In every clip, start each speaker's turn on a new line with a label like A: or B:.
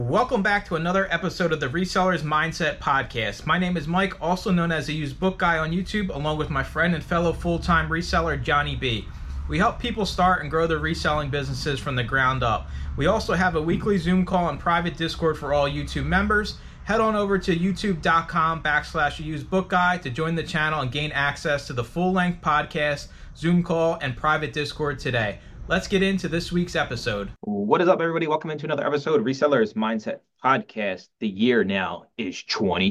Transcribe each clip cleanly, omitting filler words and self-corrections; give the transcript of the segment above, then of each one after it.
A: Welcome back to another episode of the Resellers Mindset Podcast. My name is Mike, also known as the Used Book Guy on YouTube, along with my friend and fellow full-time reseller, Johnny B. We help people start and grow their reselling businesses from the ground up. We also have a weekly Zoom call and private Discord for all YouTube members. Head on over to youtube.com/usedbookguy to join the channel and gain access to the full-length podcast, Zoom call, and private Discord today. Let's get into this week's episode.
B: What is up, everybody? Welcome into another episode of Resellers Mindset Podcast. The year now is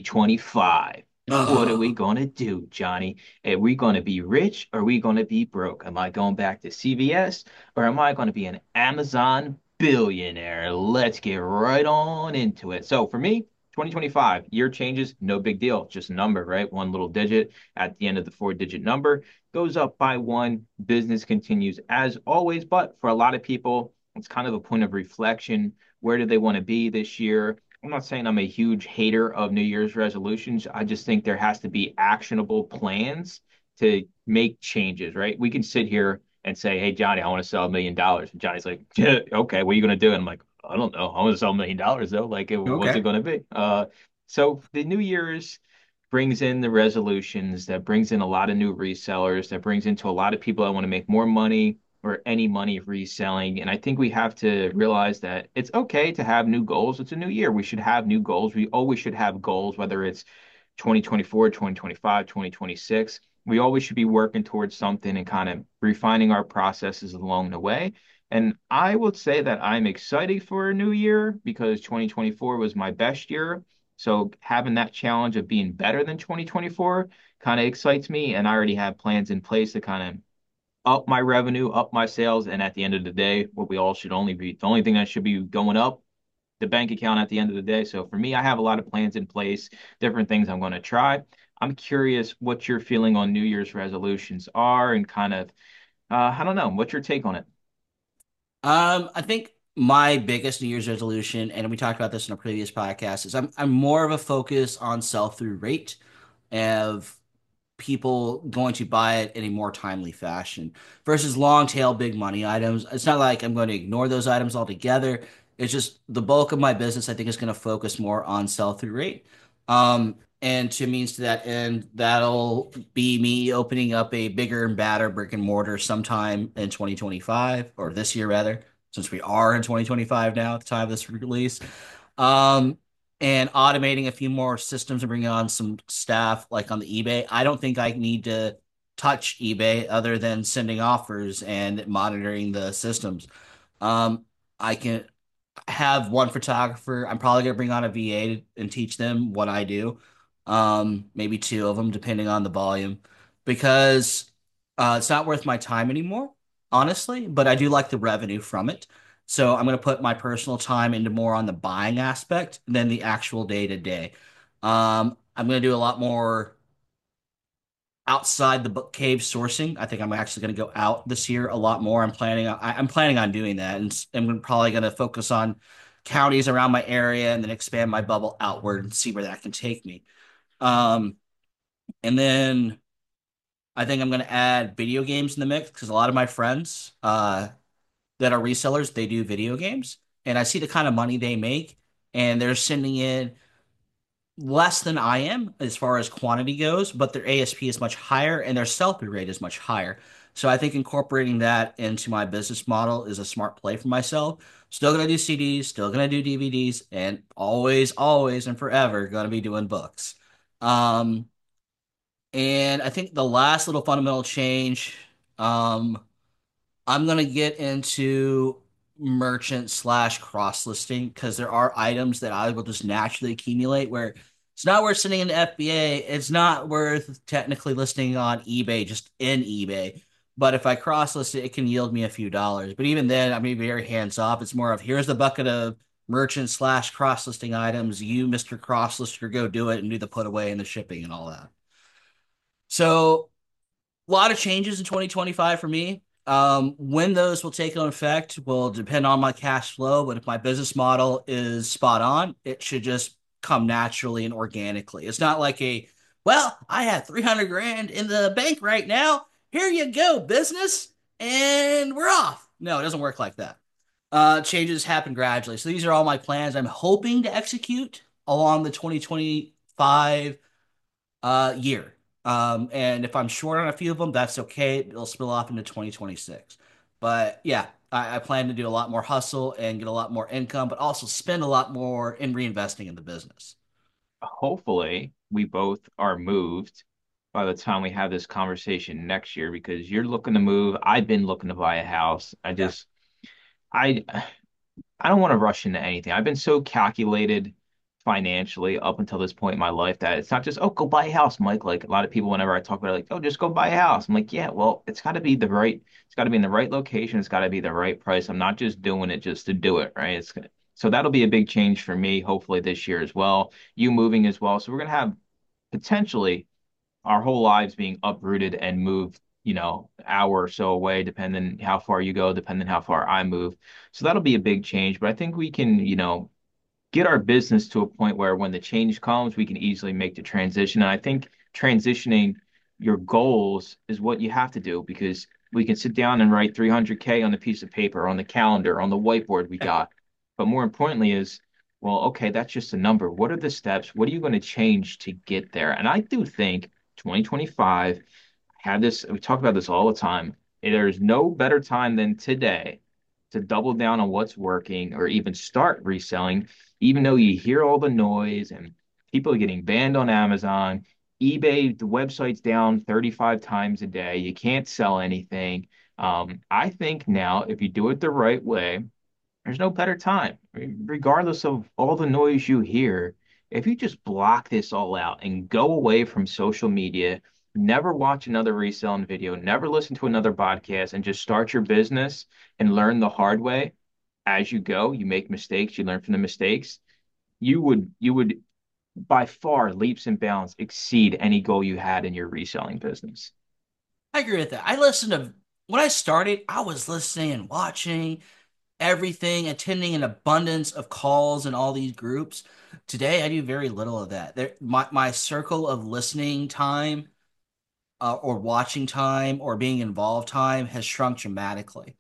B: 2025. What are we
C: Oh,
B: going to do, Johnny? Are we going to be rich or are we going to be broke? Am I going back to CVS or am I going to be an Amazon billionaire? Let's get right on into it. So for me, 2025, year changes, no big deal. Just a number, right? One little digit at the end of the four-digit number goes up by one. Business continues as always. But for a lot of people, it's kind of a point of reflection. Where do they want to be this year? I'm not saying I'm a huge hater of New Year's resolutions. I just think there has to be actionable plans to make changes, right? We can sit here and say, "Hey, Johnny, I want to sell $1 million." And Johnny's like, "Yeah, okay, what are you going to do?" And I'm like, "I don't know. I want to sell $1 million though. Like, what's it
C: okay.
B: going to be?" So the New Year's brings in the resolutions, that brings in a lot of new resellers, that brings into a lot of people that want to make more money or any money reselling. And I think we have to realize that it's okay to have new goals. It's a new year. We should have new goals. We always should have goals, whether it's 2024, 2025, 2026. We always should be working towards something and kind of refining our processes along the way. And I would say that I'm excited for a new year because 2024 was my best year. So having that challenge of being better than 2024 kind of excites me. And I already have plans in place to kind of up my revenue, up my sales, and at the end of the day, what we all should only be, the only thing that should be going up, the bank account at the end of the day. So for me, I have a lot of plans in place, different things I'm going to try. I'm curious what your feeling on New Year's resolutions are and kind of, I don't know, what's your take on it?
C: I think my biggest New Year's resolution, and we talked about this in a previous podcast, is I'm more of a focus on sell-through rate of people going to buy it in a more timely fashion versus long tail big money items. It's not like I'm going to ignore those items altogether. It's just the bulk of my business, I think, is going to focus more on sell-through rate. And to means to that end, that'll be me opening up a bigger and badder brick and mortar sometime in 2025 or this year rather, since we are in 2025 now at the time of this release. Um, and automating a few more systems and bringing on some staff like on the eBay. I don't think I need to touch eBay other than sending offers and monitoring the systems. I can have one photographer. I'm probably gonna bring on a VA and teach them what I do. Maybe two of them, depending on the volume, because it's not worth my time anymore, honestly. But I do like the revenue from it. So I'm gonna put my personal time into more on the buying aspect than the actual day to day. I'm gonna do a lot more outside the book cave sourcing. I think I'm actually going to go out this year a lot more. I'm planning on doing that, and I'm probably going to focus on counties around my area and then expand my bubble outward and see where that can take me. Um, and then I think I'm going to add video games in the mix because a lot of my friends that are resellers, they do video games, and I see the kind of money they make, and they're sending in less than I am as far as quantity goes, but their ASP is much higher and their sell-through rate is much higher. So I think incorporating that into my business model is a smart play for myself. Still gonna do CDs, still gonna do DVDs, and always, always, and forever gonna be doing books. Um, and I think the last little fundamental change, um, I'm gonna get into merchant slash cross listing because there are items that I will just naturally accumulate where it's not worth sending into FBA. It's not worth technically listing on eBay, just in eBay. But if I cross list it, it can yield me a few dollars. But even then, I'm be very hands off. It's more of here's the bucket of merchant slash cross listing items. You, Mr. Cross Lister, go do it and do the put away and the shipping and all that. So a lot of changes in 2025 for me. When those will take on effect will depend on my cash flow, but if my business model is spot on, it should just come naturally and organically. It's not like well, I have 300 grand in the bank right now. Here you go, business, and we're off. No, it doesn't work like that. Changes happen gradually. So these are all my plans I'm hoping to execute along the 2025 year. And if I'm short on a few of them, that's okay. It'll spill off into 2026. But yeah, I plan to do a lot more hustle and get a lot more income, but also spend a lot more in reinvesting in the business.
B: Hopefully, we both are moved by the time we have this conversation next year because you're looking to move. I've been looking to buy a house.
C: Yeah.
B: I I don't want to rush into anything. I've been so calculated financially up until this point in my life that it's not just, oh, go buy a house, Mike. Like a lot of people, whenever I talk about it, like, oh, just go buy a house. I'm like, yeah, well, it's got to be in the right location. It's got to be the right price. I'm not just doing it just to do it, right? So that'll be a big change for me, hopefully this year as well. You moving as well. So we're gonna have potentially our whole lives being uprooted and moved, hour or so away, depending how far you go, depending how far I move. So that'll be a big change. But I think we can, get our business to a point where when the change comes, we can easily make the transition. And I think transitioning your goals is what you have to do because we can sit down and write 300K on a piece of paper, on the calendar, on the whiteboard we got. But more importantly is, well, okay, that's just a number. What are the steps? What are you going to change to get there? And I do think 2025 have this, we talk about this all the time. There's no better time than today to double down on what's working or even start reselling, even though you hear all the noise and people are getting banned on Amazon, eBay, the website's down 35 times a day. You can't sell anything. I think now, if you do it the right way, there's no better time. Regardless of all the noise you hear, if you just block this all out and go away from social media, never watch another reselling video, never listen to another podcast, and just start your business and learn the hard way as you go, you make mistakes, you learn from the mistakes, you would by far leaps and bounds exceed any goal you had in your reselling business.
C: I agree with that. When I started, I was listening and watching everything, attending an abundance of calls and all these groups. Today, I do very little of that. My circle of listening time, or watching time, or being involved time has shrunk dramatically,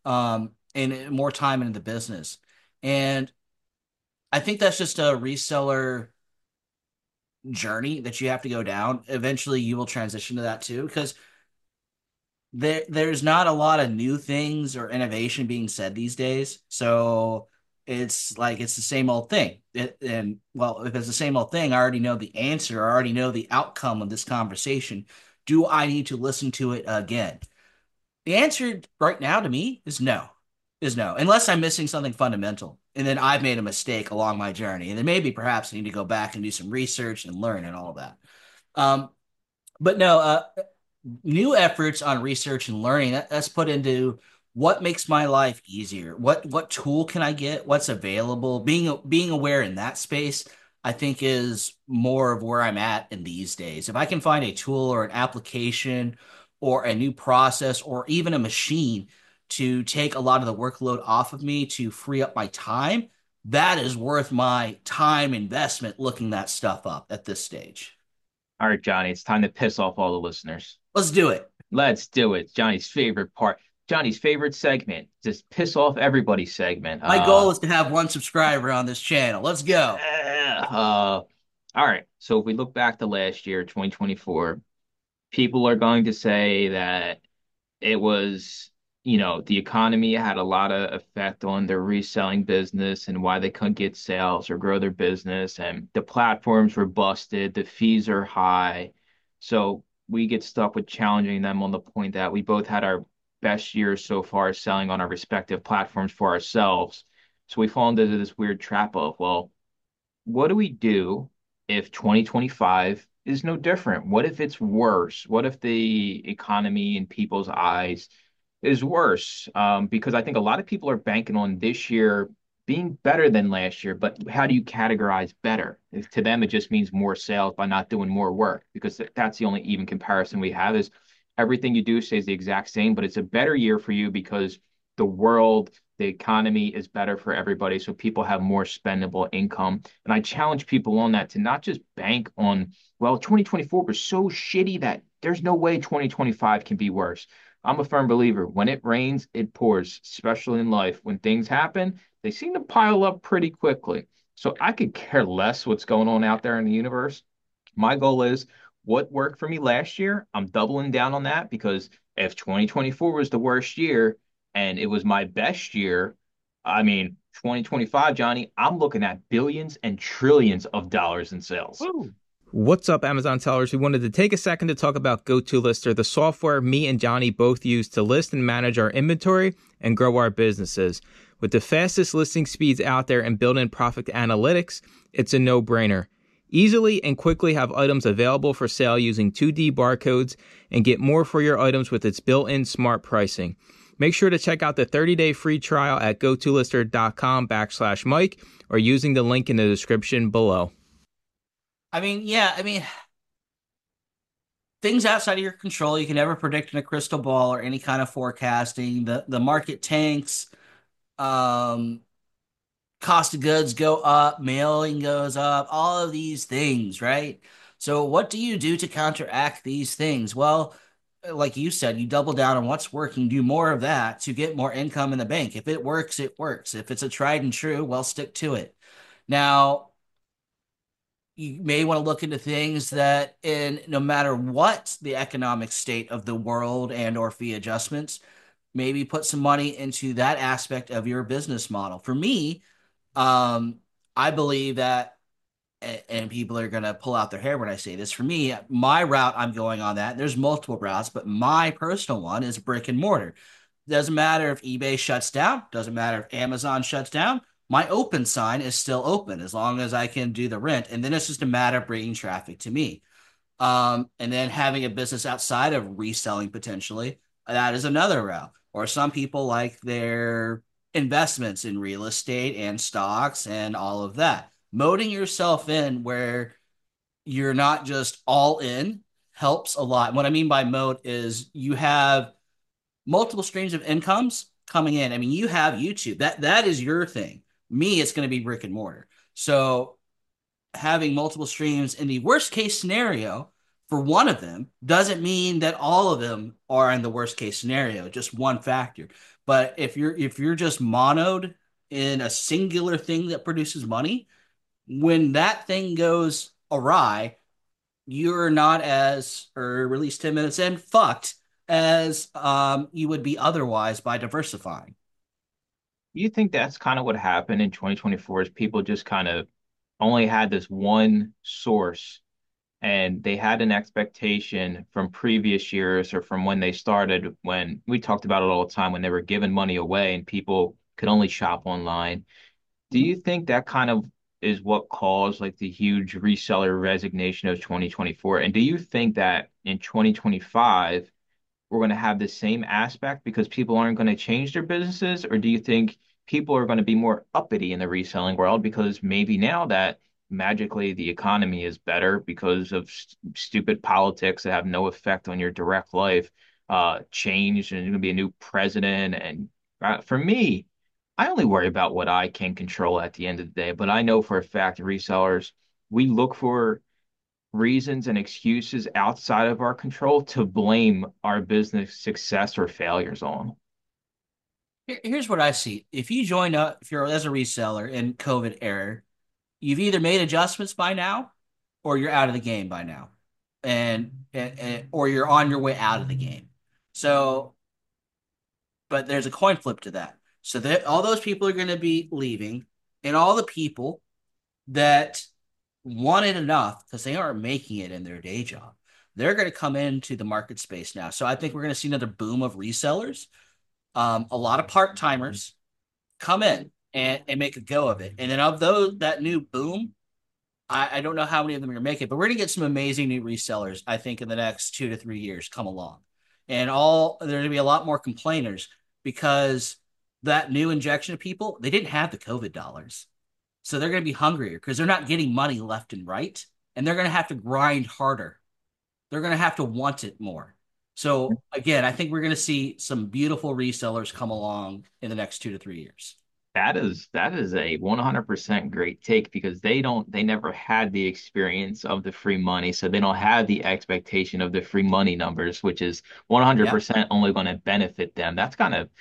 C: and more time into the business. And I think that's just a reseller journey that you have to go down. Eventually, you will transition to that too, because there's not a lot of new things or innovation being said these days. So it's like it's the same old thing. And well, if it's the same old thing, I already know the answer. I already know the outcome of this conversation. Do I need to listen to it again? The answer right now to me is no, unless I'm missing something fundamental. And then I've made a mistake along my journey. And then maybe perhaps I need to go back and do some research and learn and all of that. Um, but no, new efforts on research and learning that's put into what makes my life easier. What tool can I get? What's available? Being aware in that space, I think, is more of where I'm at in these days. If I can find a tool or an application or a new process or even a machine to take a lot of the workload off of me to free up my time, that is worth my time investment looking that stuff up at this stage.
B: All right, Johnny, it's time to piss off all the listeners.
C: Let's do it.
B: Let's do it. Johnny's favorite part. Johnny's favorite segment. Just piss off everybody's segment.
C: My goal is to have one subscriber on this channel. Let's go.
B: All right. So if we look back to last year, 2024, people are going to say that it was, the economy had a lot of effect on their reselling business and why they couldn't get sales or grow their business. And the platforms were busted, the fees are high. So we get stuck with challenging them on the point that we both had our best years so far selling on our respective platforms for ourselves. So we fall into this weird trap of, well, what do we do if 2025 is no different? What if it's worse? What if the economy in people's eyes is worse? Because I think a lot of people are banking on this year being better than last year, but how do you categorize better? If to them, it just means more sales by not doing more work, because that's the only even comparison we have is everything you do stays the exact same, but it's a better year for you because the world, the economy is better for everybody. So people have more spendable income. And I challenge people on that to not just bank on, well, 2024 was so shitty that there's no way 2025 can be worse. I'm a firm believer. When it rains, it pours, especially in life. When things happen, they seem to pile up pretty quickly. So I could care less what's going on out there in the universe. My goal is what worked for me last year. I'm doubling down on that because if 2024 was the worst year and it was my best year, I mean, 2025, Johnny, I'm looking at billions and trillions of dollars in sales.
A: Woo. What's up, Amazon sellers? We wanted to take a second to talk about GoToLister, the software me and Johnny both use to list and manage our inventory and grow our businesses. With the fastest listing speeds out there and built-in profit analytics, it's a no-brainer. Easily and quickly have items available for sale using 2D barcodes and get more for your items with its built-in smart pricing. Make sure to check out the 30-day free trial at gotolister.com/Mike or using the link in the description below.
C: Yeah, things outside of your control, you can never predict in a crystal ball or any kind of forecasting. The market tanks, um, cost of goods go up, mailing goes up, all of these things, right? So what do you do to counteract these things? Well, like you said, you double down on what's working, do more of that to get more income in the bank. If it works, it works. If it's a tried and true, well, stick to it. Now, you may want to look into things that in no matter what the economic state of the world and or fee adjustments, maybe put some money into that aspect of your business model. For me, um, I believe that, and people are going to pull out their hair when I say this. For me, my route I'm going on that. There's multiple routes, but my personal one is brick and mortar. Doesn't matter if eBay shuts down, doesn't matter if Amazon shuts down. My open sign is still open as long as I can do the rent. And then it's just a matter of bringing traffic to me. And then having a business outside of reselling potentially, that is another route. Or some people like their investments in real estate and stocks and all of that. Moding yourself in where you're not just all in helps a lot. What I mean by mode is you have multiple streams of incomes coming in. I mean, you have YouTube. That is your thing. Me, it's going to be brick and mortar. So having multiple streams in the worst case scenario for one of them doesn't mean that all of them are in the worst case scenario, just one factor. But if you're just monoed in a singular thing that produces money, when that thing goes awry, you're not as, or at least 10 minutes in, fucked as you would be otherwise by diversifying.
B: You think that's kind of what happened in 2024 is people just kind of only had this one source and they had an expectation from previous years or from when they started when we talked about it all the time when they were giving money away and people could only shop online. Do you think that kind of is what caused like the huge reseller resignation of 2024? And do you think that in 2025 we're going to have the same aspect because people aren't going to change their businesses? Or do you think people are going to be more uppity in the reselling world because maybe now that magically the economy is better because of stupid politics that have no effect on your direct life, change and there's going to be a new president? And for me, I only worry about what I can control at the end of the day. But I know for a fact resellers, we look for reasons and excuses outside of our control to blame our business success or failures on.
C: Here's what I see. If you join up, if you're as a reseller in COVID era, you've either made adjustments by now or you're out of the game by now. And or you're on your way out of the game. So, but there's a coin flip to that. So that all those people are going to be leaving, and all the people that want it enough because they aren't making it in their day job, they're going to come into the market space now. So I think we're going to see another boom of resellers. A lot of part timers come in and make a go of it. And then of those, that new boom, I don't know how many of them are going to make it, but we're going to get some amazing new resellers, I think, in the next 2 to 3 years come along. And there are going to be a lot more complainers because that new injection of people, they didn't have the COVID dollars. So they're going to be hungrier because they're not getting money left and right. And they're going to have to grind harder. They're going to have to want it more. So again, I think we're going to see some beautiful resellers come along in the next 2 to 3 years.
B: That is a 100% great take because they never had the experience of the free money, so they don't have the expectation of the free money numbers, which is
C: Yep.
B: 100% only going to benefit them. That's kind of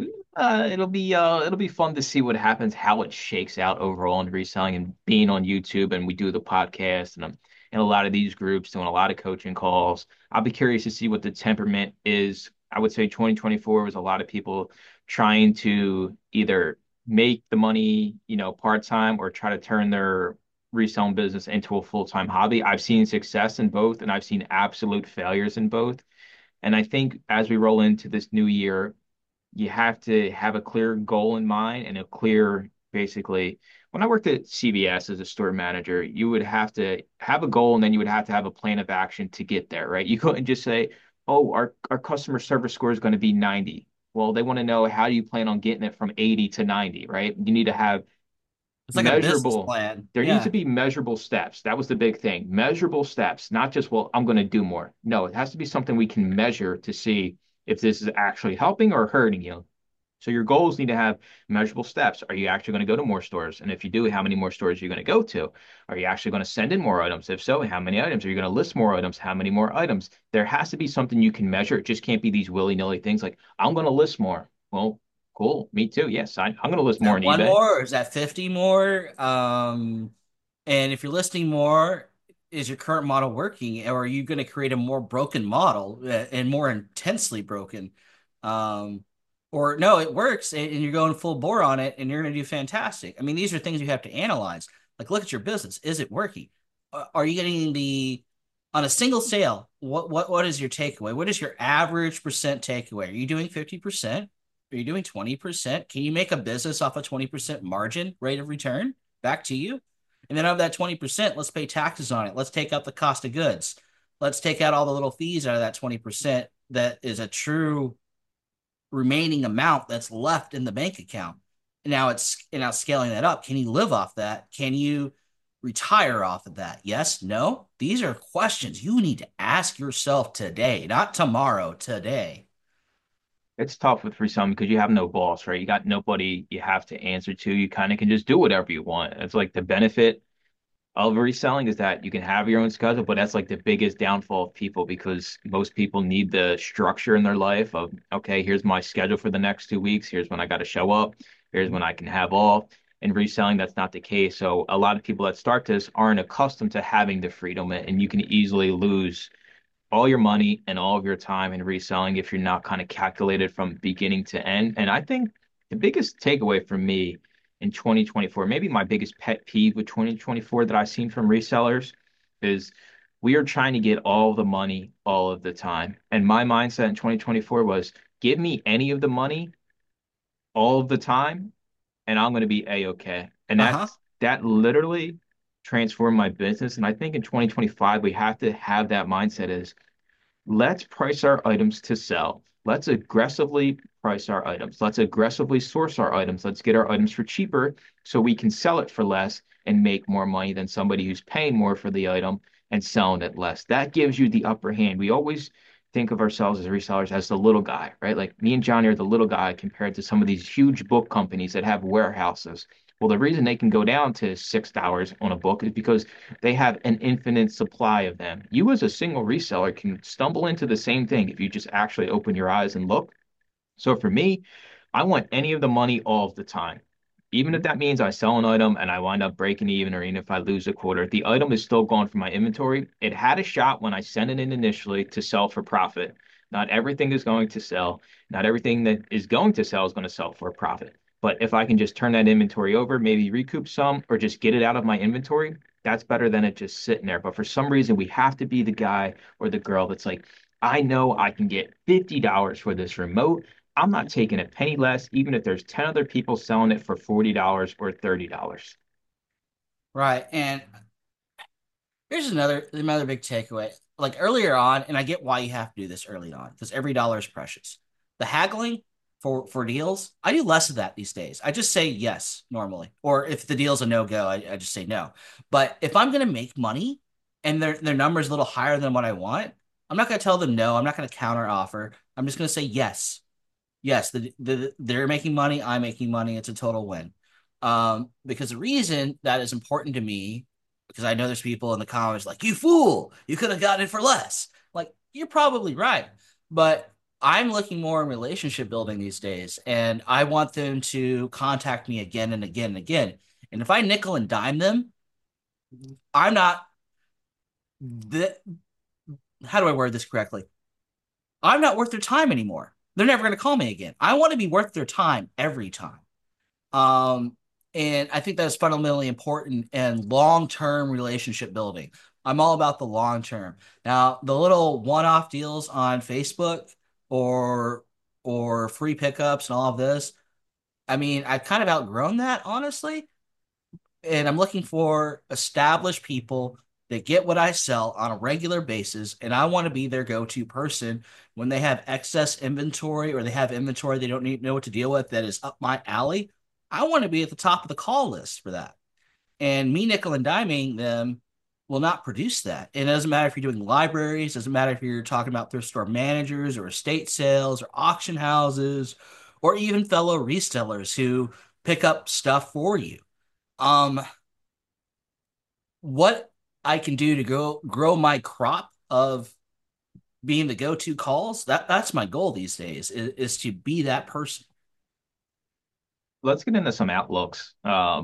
B: it'll be fun to see what happens, how it shakes out overall in reselling and being on YouTube, and we do the podcast and I'm in a lot of these groups doing a lot of coaching calls. I'll be curious to see what the temperament is. I would say 2024 was a lot of people trying to either make the money, part-time or try to turn their reselling business into a full-time hobby. I've seen success in both and I've seen absolute failures in both. And I think as we roll into this new year, you have to have a clear goal in mind and a clear, basically, when I worked at CVS as a store manager, you would have to have a goal and then you would have to have a plan of action to get there, right? You couldn't just say, oh, our customer service score is going to be 90. Well, they want to know how do you plan on getting it from 80 to 90, right? You need to have
C: It's like a business
B: measurable,
C: plan.
B: there needs to
C: Yeah.
B: be measurable steps. That was the big thing. Measurable steps, not just, well, I'm going to do more. No, it has to be something we can measure to see if this is actually helping or hurting you. So your goals need to have measurable steps. Are you actually going to go to more stores? And if you do, how many more stores are you going to go to? Are you actually going to send in more items? If so, how many items? Are you going to list more items? How many more items? There has to be something you can measure. It just can't be these willy-nilly things like, I'm going to list more. Well, cool. Me too. Yes, I'm going to list
C: Is
B: more
C: that
B: on
C: one
B: eBay.
C: more or is that 50 more? And if you're listing more, is your current model working, or are you going to create a more broken model and more intensely broken? Um, or no, it works and you're going full bore on it and you're going to do fantastic. I mean, these are things you have to analyze. Like, look at your business. Is it working? Are you getting the on a single sale? What is your takeaway? What is your average percent takeaway? Are you doing 50%? Are you doing 20%? Can you make a business off a 20% margin rate of return back to you? And then of that 20%, let's pay taxes on it. Let's take out the cost of goods. Let's take out all the little fees out of that 20% that is a true remaining amount that's left in the bank account. And now scaling that up. Can you live off that? Can you retire off of that? Yes, no. These are questions you need to ask yourself today, not tomorrow, today.
B: It's tough with reselling because you have no boss, right? You got nobody you have to answer to. You kind of can just do whatever you want. It's like the benefit of reselling is that you can have your own schedule, but that's like the biggest downfall of people because most people need the structure in their life of, okay, here's my schedule for the next 2 weeks. Here's when I got to show up. Here's when I can have off. In reselling, that's not the case. So a lot of people that start this aren't accustomed to having the freedom, and you can easily lose all your money and all of your time in reselling if you're not kind of calculated from beginning to end. And I think the biggest takeaway for me in 2024, maybe my biggest pet peeve with 2024 that I've seen from resellers is we are trying to get all the money all of the time. And my mindset in 2024 was give me any of the money all of the time and I'm going to be a-okay. And
C: Uh-huh.
B: that literally transformed my business. And I think in 2025, we have to have that mindset is let's price our items to sell. Let's aggressively price our items. Let's aggressively source our items. Let's get our items for cheaper so we can sell it for less and make more money than somebody who's paying more for the item and selling it less. That gives you the upper hand. We always think of ourselves as resellers as the little guy, right? Like me and Johnny are the little guy compared to some of these huge book companies that have warehouses. Well, the reason they can go down to $6 on a book is because they have an infinite supply of them. You, as a single reseller, can stumble into the same thing if you just actually open your eyes and look. So for me, I want any of the money all of the time. Even if that means I sell an item and I wind up breaking even, or even if I lose a quarter, the item is still gone from my inventory. It had a shot when I sent it in initially to sell for profit. Not everything is going to sell. Not everything that is going to sell is going to sell for a profit. But if I can just turn that inventory over, maybe recoup some, or just get it out of my inventory, that's better than it just sitting there. But for some reason, we have to be the guy or the girl that's like, I know I can get $50 for this remote. I'm not taking a penny less, even if there's 10 other people selling it for $40 or $30.
C: Right. And here's another big takeaway. Like earlier on, and I get why you have to do this early on because every dollar is precious. The haggling for deals, I do less of that these days. I just say yes normally, or if the deal's a no go, I just say no. But if I'm gonna make money and their number is a little higher than what I want, I'm not gonna tell them no. I'm not gonna counter offer. I'm just gonna say yes. yes, they're making money, I'm making money. It's a total win. Because the reason that is important to me, because I know there's people in the comments like, you fool, you could have gotten it for less. Like, you're probably right. But I'm looking more in relationship building these days, and I want them to contact me again and again and again. And if I nickel and dime them, I'm not the how do I word this correctly? I'm not worth their time anymore. They're never going to call me again. I want to be worth their time every time. Um, and I think that's fundamentally important in long-term relationship building. I'm all about the long term. Now, the little one-off deals on Facebook or free pickups and all of this, I mean, I've kind of outgrown that, honestly. And I'm looking for established people that get what I sell on a regular basis. And I want to be their go-to person when they have excess inventory or they have inventory they don't know what to deal with that is up my alley. I want to be at the top of the call list for that. And me nickel and diming them will not produce that. And it doesn't matter if you're doing libraries, doesn't matter if you're talking about thrift store managers or estate sales or auction houses or even fellow resellers who pick up stuff for you. Um, what I can do to grow my crop of being the go-to calls, that's my goal these days is to be that person.
B: Let's get into some outlooks.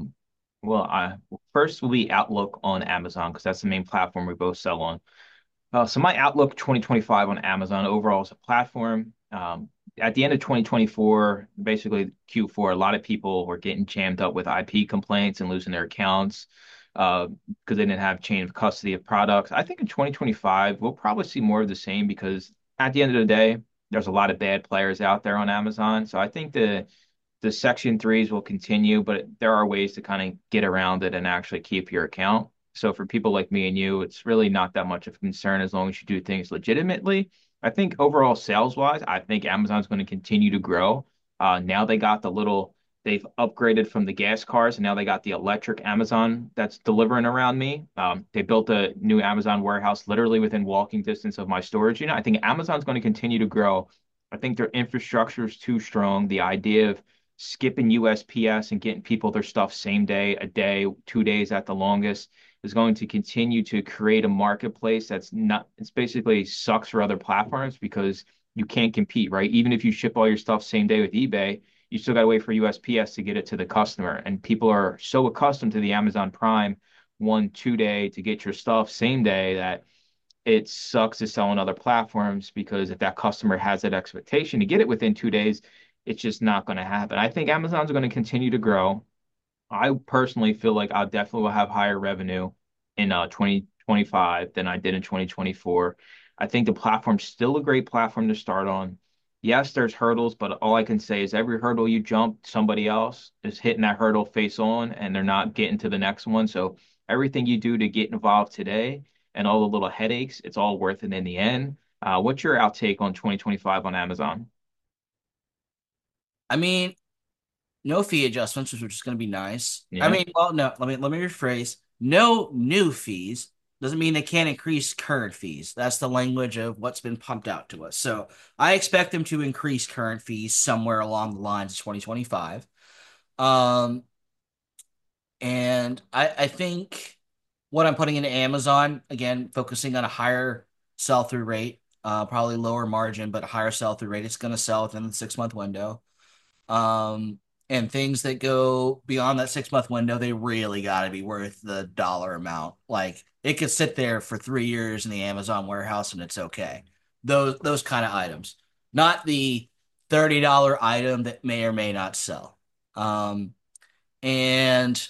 B: First will be outlook on Amazon because that's the main platform we both sell on. So my outlook 2025 on Amazon overall as a platform. At the end of 2024, basically Q4, a lot of people were getting jammed up with IP complaints and losing their accounts because they didn't have chain of custody of products. I think in 2025, we'll probably see more of the same because at the end of the day, there's a lot of bad players out there on Amazon. So I think the Section 3s will continue, but there are ways to kind of get around it and actually keep your account. So for people like me and you, it's really not that much of a concern as long as you do things legitimately. I think overall sales wise, I think Amazon's going to continue to grow. Now they've upgraded from the gas cars and now they got the electric Amazon that's delivering around me. They built a new Amazon warehouse literally within walking distance of my storage unit. I think Amazon's going to continue to grow. I think their infrastructure is too strong. The idea of skipping USPS and getting people their stuff same day, a day, 2 days at the longest is going to continue to create a marketplace it's basically sucks for other platforms because you can't compete, right? Even if you ship all your stuff same day with eBay, you still got to wait for USPS to get it to the customer. And people are so accustomed to the Amazon Prime 1, 2 day to get your stuff same day that it sucks to sell on other platforms because if that customer has that expectation to get it within 2 days, it's just not going to happen. I think Amazon's going to continue to grow. I personally feel like I definitely will have higher revenue in 2025 than I did in 2024. I think the platform's still a great platform to start on. Yes, there's hurdles, but all I can say is every hurdle you jump, somebody else is hitting that hurdle face on and they're not getting to the next one. So everything you do to get involved today and all the little headaches, it's all worth it in the end. What's your outtake on 2025 on Amazon?
C: I mean, no fee adjustments, which is going to be nice. I
B: Yeah.
C: mean, well, no, let me rephrase. No new fees doesn't mean they can't increase current fees. That's the language of what's been pumped out to us. So I expect them to increase current fees somewhere along the lines of 2025. Um, and I think what I'm putting into Amazon, again, focusing on a higher sell-through rate, probably lower margin, but a higher sell-through rate. It's going to sell within the 6 month window. Um, and things that go beyond that 6 month window, they really got to be worth the dollar amount. Like it could sit there for 3 years in the Amazon warehouse and it's okay. Those kind of items, not the $30 item that may or may not sell. And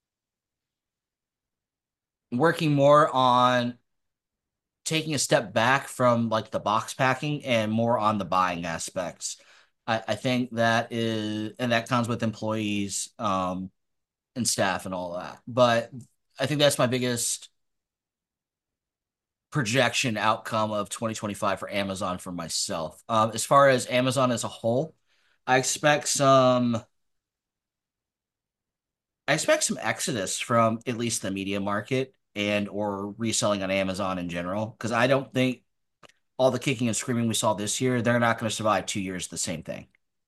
C: working more on taking a step back from like the box packing and more on the buying aspects. I think that is, and that comes with employees and staff and all that. But I think that's my biggest projection outcome of 2025 for Amazon for myself. As far as Amazon as a whole, I expect some I expect some exodus from at least the media market and or reselling on Amazon in general because I don't think all the kicking and screaming we saw this year, they're not going to survive 2 years the same thing.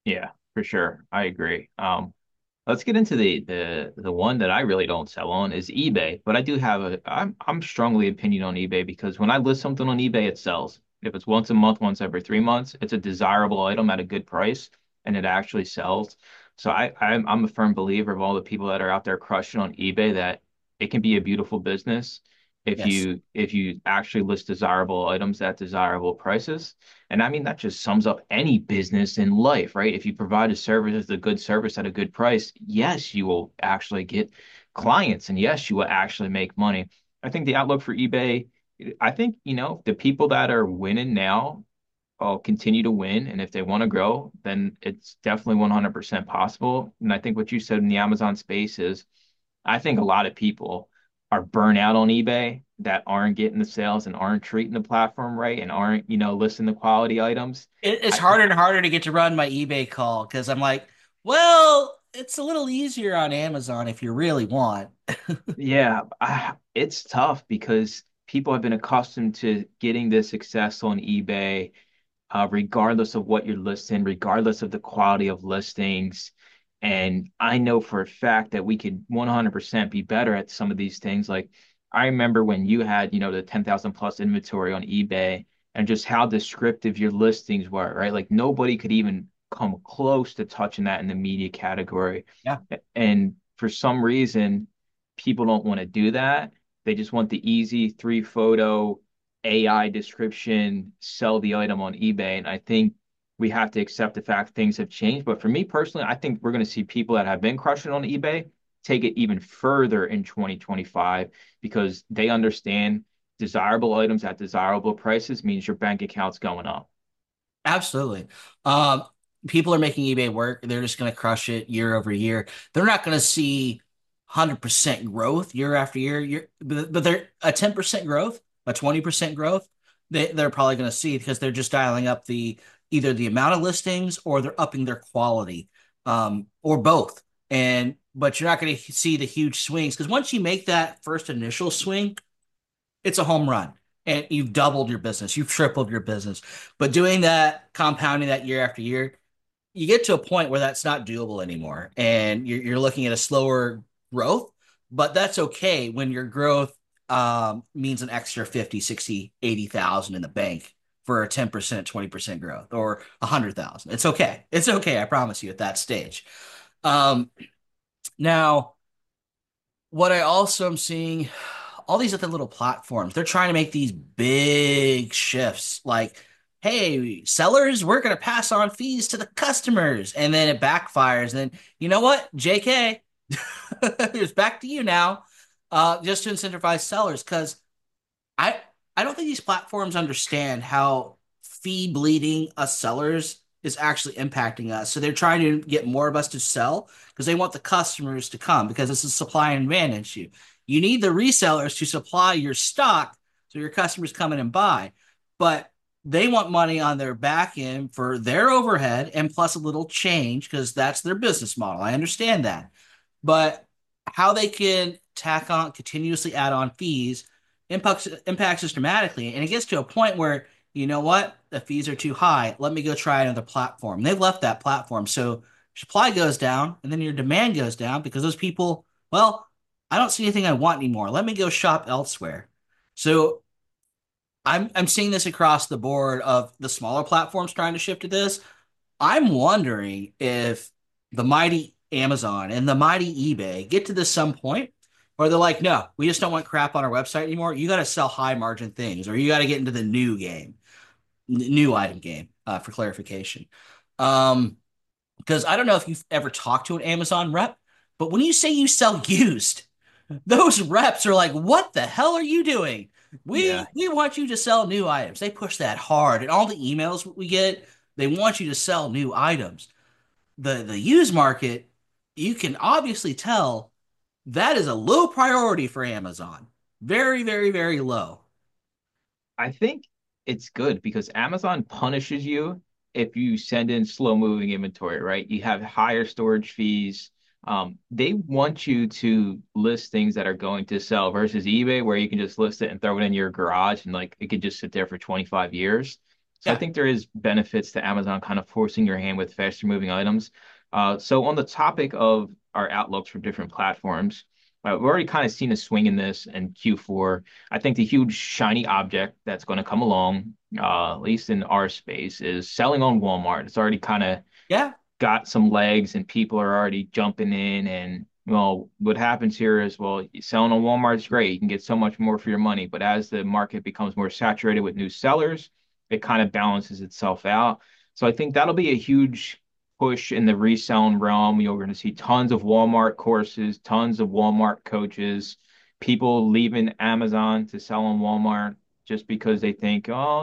B: Yeah, for sure. I agree. Let's get into the one that I really don't sell on is eBay, but I do have I'm strongly opinion on eBay because when I list something on eBay, it sells. If it's once a month, once every 3 months, it's a desirable item at a good price, and it actually sells. So I'm a firm believer of all the people that are out there crushing on eBay that it can be a beautiful business
C: Yes.
B: if you actually list desirable items at desirable prices. And I mean, that just sums up any business in life, right? If you provide a service as a good service at a good price, yes, you will actually get clients and yes, you will actually make money. I think the outlook for eBay, I think, the people that are winning now will continue to win. And if they want to grow, then it's definitely 100% possible. And I think what you said in the Amazon space is I think a lot of people are burnt out on eBay that aren't getting the sales and aren't treating the platform right and aren't, listing the quality items.
C: It's
B: I,
C: harder and harder to get to run my eBay call because I'm like, well, it's a little easier on Amazon if you really want.
B: yeah, it's tough because people have been accustomed to getting this success on eBay, regardless of what you're listing, regardless of the quality of listings. And I know for a fact that we could 100% be better at some of these things. Like I remember when you had, the 10,000 plus inventory on eBay and just how descriptive your listings were, right? Like nobody could even come close to touching that in the media category.
C: Yeah,
B: And for some reason, people don't want to do that. They just want the easy three photo AI description, sell the item on eBay. And I think we have to accept the fact things have changed. But for me personally, I think we're going to see people that have been crushing on eBay take it even further in 2025 because they understand desirable items at desirable prices means your bank account's going up.
C: absolutely. Um, People are making eBay work. They're just going to crush it year over year. They're not going to see 100% growth year after year, but they're a 10% growth, a 20% growth. They're probably going to see because they're just dialing up the either the amount of listings or they're upping their quality, or both. And but you're not going to see the huge swings because once you make that first initial swing, it's a home run and you've doubled your business, you've tripled your business. But doing that, compounding that year after year, you get to a point where that's not doable anymore. And you're looking at a slower growth, but that's okay when your growth means an extra 50, 60, 80,000 in the bank for a 10%, 20% growth or 100,000. It's okay. It's okay. I promise you at that stage. Um, Now, what I also am seeing, all these other little platforms, they're trying to make these big shifts. Like, hey, sellers, we're going to pass on fees to the customers. And then it backfires. And then, you know what? JK, it's back to you now, just to incentivize sellers. Because I I don't think these platforms understand how fee bleeding us sellers is actually impacting us. So they're trying to get more of us to sell because they want the customers to come because it's a supply and demand issue. You need the resellers to supply your stock so your customers come in and buy. But they want money on their back end for their overhead and plus a little change because that's their business model. I understand that. But how they can tack on continuously add on fees impacts us dramatically. And it gets to a point where, you know what, the fees are too high. Let me go try another platform. They've left that platform. So supply goes down and then your demand goes down because those people, well, I don't see anything I want anymore. Let me go shop elsewhere. So I'm seeing this across the board of the smaller platforms trying to shift to this. I'm wondering if the mighty Amazon and the mighty eBay get to this some point where they're like, no, we just don't want crap on our website anymore. You got to sell high margin things, or you got to get into the new game, new item game, for clarification. Um, because I don't know if you've ever talked to an Amazon rep, but when you say you sell used, those reps are like, what the hell are you doing?
B: Yeah.
C: We want you to sell new items. They push that hard. And all the emails we get, they want you to sell new items. The used market, you can obviously tell that is a low priority for Amazon. Very, very, very low.
B: I think it's good because Amazon punishes you if you send in slow moving inventory, right? You have higher storage fees. They want you to list things that are going to sell versus eBay, where you can just list it and throw it in your garage and like it could just sit there for 25 years. So I
C: Yeah.
B: think there is benefits to Amazon kind of forcing your hand with faster moving items. So on the topic of our outlooks for different platforms, we've already kind of seen a swing in this in Q4. I think the huge shiny object that's going to come along, at least in our space, is selling on Walmart. It's already kind of
C: Yeah.
B: got some legs and people are already jumping in. And well, what happens here is, well, selling on Walmart is great. You can get so much more for your money. But as the market becomes more saturated with new sellers, it kind of balances itself out. So I think that'll be a huge push in the reselling realm. You're going to see tons of Walmart courses, tons of Walmart coaches, people leaving Amazon to sell on Walmart just because they think, oh,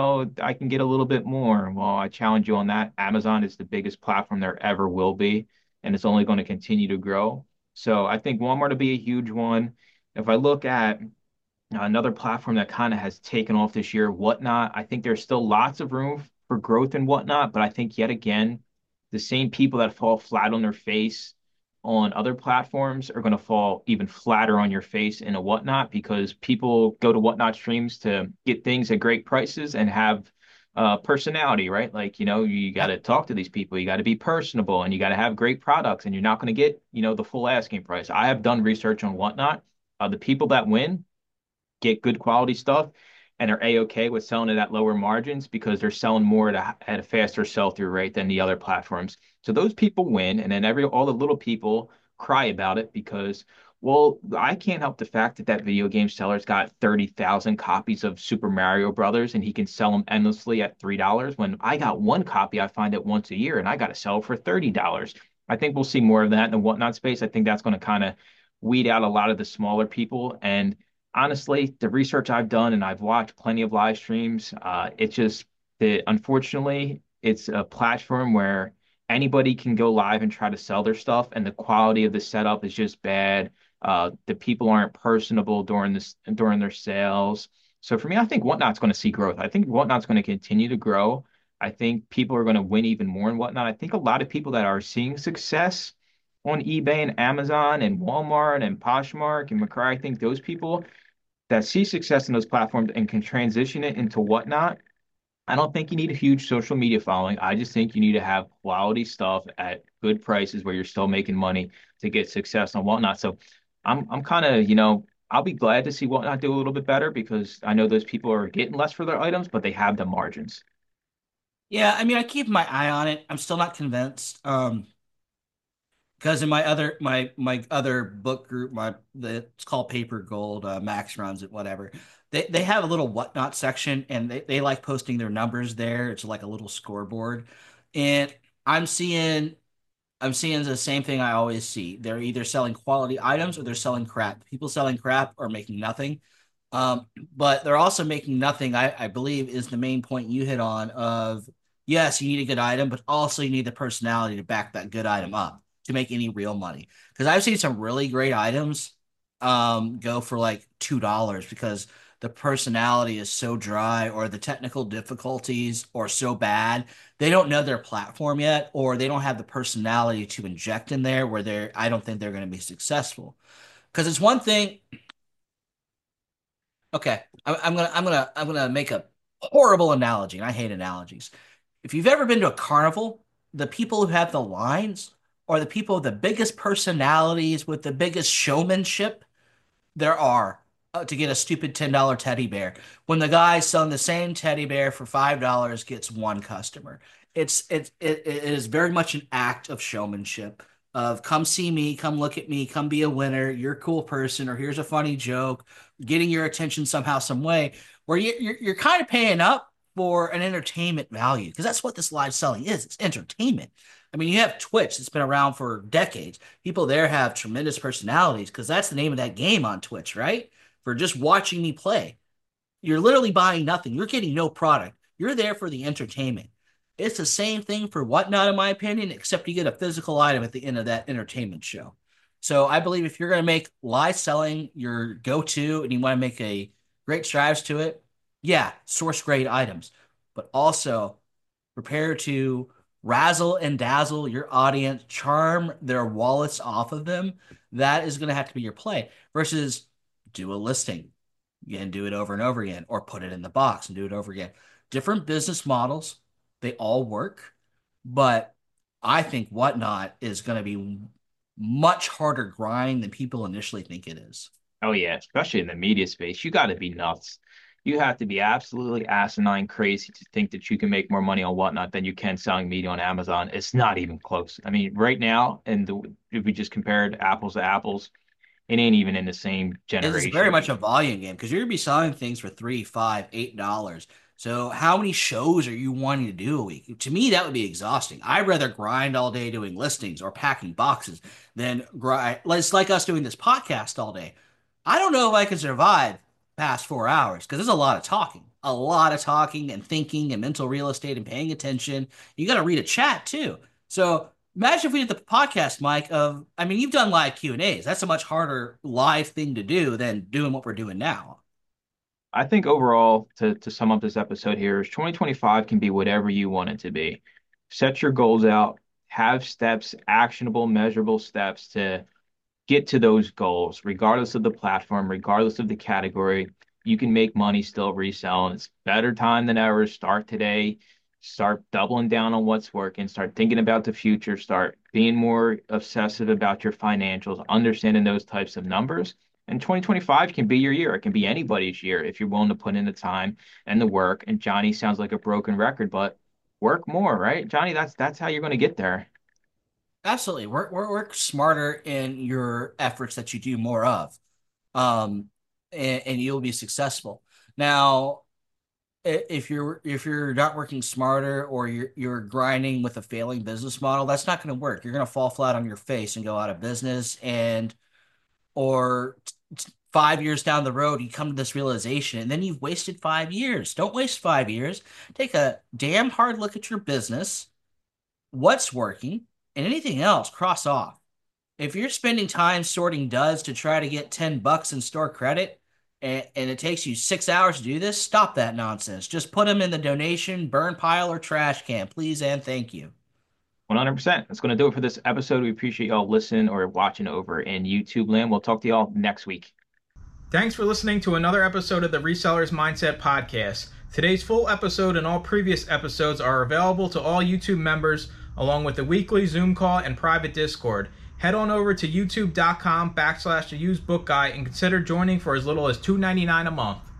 B: I can get a little bit more. Well, I challenge you on that. Amazon is the biggest platform there ever will be, and it's only going to continue to grow. So I think Walmart will be a huge one. If I look at another platform that kind of has taken off this year, Whatnot, I think there's still lots of room for growth in Whatnot, but I think yet again, the same people that fall flat on their face on other platforms are going to fall even flatter on your face in a Whatnot because people go to Whatnot streams to get things at great prices and have personality, right? Like, you got
C: Yeah.
B: to talk to these people, you got to be personable, and you got to have great products, and you're not going to get, the full asking price. I have done research on Whatnot. The people that win get good quality stuff and are a-okay with selling it at lower margins because they're selling more at a faster sell-through rate than the other platforms. So those people win, and then all the little people cry about it because, well, I can't help the fact that video game seller's got 30,000 copies of Super Mario Brothers and he can sell them endlessly at $3 when I got one copy. I find it once a year and I got to sell for $30. I think we'll see more of that in the Whatnot space. I think that's going to kind of weed out a lot of the smaller people. And honestly, the research I've done and I've watched plenty of live streams, it's just that unfortunately, it's a platform where anybody can go live and try to sell their stuff, and the quality of the setup is just bad. The people aren't personable during their sales. So for me, I think Whatnot's going to see growth. I think Whatnot's going to continue to grow. I think people are going to win even more in Whatnot. I think a lot of people that are seeing success on eBay and Amazon and Walmart and Poshmark and Mercari, I think those people that see success in those platforms and can transition it into Whatnot. I don't think you need a huge social media following. I just think you need to have quality stuff at good prices where you're still making money to get success on Whatnot. So I'm kind of, I'll be glad to see Whatnot do a little bit better because I know those people are getting less for their items, but they have the margins.
C: Yeah. I mean, I keep my eye on it. I'm still not convinced. Because in my other book group, it's called Paper Gold, Max runs it, whatever. They have a little whatnot section and they like posting their numbers there. It's like a little scoreboard. And I'm seeing I'm seeing the same thing I always see. They're either selling quality items or they're selling crap. People selling crap are making nothing. But they're also making nothing, I believe, is the main point you hit on of yes, you need a good item, but also you need the personality to back that good item up to make any real money. Because I've seen some really great items go for like $2 because the personality is so dry or the technical difficulties are so bad. They don't know their platform yet, or they don't have the personality to inject in there where I don't think they're going to be successful. Because it's one thing. Okay, I'm gonna make a horrible analogy, and I hate analogies. If you've ever been to a carnival, the people who have the lines are the people with the biggest personalities, with the biggest showmanship there are to get a stupid $10 teddy bear. When the guy selling the same teddy bear for $5 gets one customer. It is very much an act of showmanship. Of come see me, come look at me, come be a winner. You're a cool person, or here's a funny joke, getting your attention somehow, some way. Where you're kind of paying up for an entertainment value because that's what this live selling is. It's entertainment. I mean, you have Twitch that's been around for decades. People there have tremendous personalities because that's the name of that game on Twitch, right? For just watching me play. You're literally buying nothing. You're getting no product. You're there for the entertainment. It's the same thing for Whatnot, in my opinion, except you get a physical item at the end of that entertainment show. So I believe if you're going to make live selling your go-to and you want to make a great strides to it, yeah, source great items, but also prepare to razzle and dazzle your audience, charm their wallets off of them. That is going to have to be your play versus do a listing and do it over and over again, or put it in the box and do it over again. different business models. They all work, but I think Whatnot is going to be much harder grind than people initially think it is.
B: Oh yeah, especially in the media space, you got to be nuts. You have to be absolutely asinine crazy to think that you can make more money on Whatnot than you can selling media on Amazon. It's not even close. I mean, right now, if we just compared apples to apples, it ain't even in the same
C: It is very
B: generation.
C: much a volume game because you're gonna be selling things for $3, $5, $8. So how many shows are you wanting to do a week? To me, that would be exhausting. I'd rather grind all day doing listings or packing boxes than grind. It's like us doing this podcast all day. I don't know if I can survive past 4 hours because there's a lot of talking and thinking and mental real estate and paying attention. You got to read a chat too. So imagine if we did the podcast, Mike, I mean, you've done live Q&As. That's a much harder live thing to do than doing what we're doing now.
B: I think overall, to sum up this episode here, is 2025 can be whatever you want it to be. Set your goals out, have steps, actionable, measurable steps to get to those goals, regardless of the platform, regardless of the category. You can make money still reselling. It's better time than ever. Start today. Start doubling down on what's working. Start thinking about the future. Start being more obsessive about your financials, understanding those types of numbers. And 2025 can be your year. It can be anybody's year if you're willing to put in the time and the work. And Johnny sounds like a broken record, but work more, right? Johnny, that's how you're going to get there.
C: Absolutely. Work smarter in your efforts that you do more of. Um, and you'll be successful. Now, if you're not working smarter or you're grinding with a failing business model, that's not going to work. You're going to fall flat on your face and go out of business. And or 5 years down the road, you come to this realization, and then you've wasted 5 years. Don't waste 5 years. Take a damn hard look at your business, what's working, and anything else, cross off. If you're spending time sorting duds to try to get $10 in store credit, and it takes you 6 hours to do this, stop that nonsense. Just put them in the donation, burn pile, or trash can, please and thank you.
B: 100%. That's going to do it for this episode. We appreciate y'all listening or watching over in YouTube land. We'll talk to y'all next week.
A: Thanks for listening to another episode of the Resellers Mindset Podcast. Today's full episode and all previous episodes are available to all YouTube members, along with the weekly Zoom call and private Discord. Head on over to youtube.com/theusedbookguy and consider joining for as little as $2.99 a month.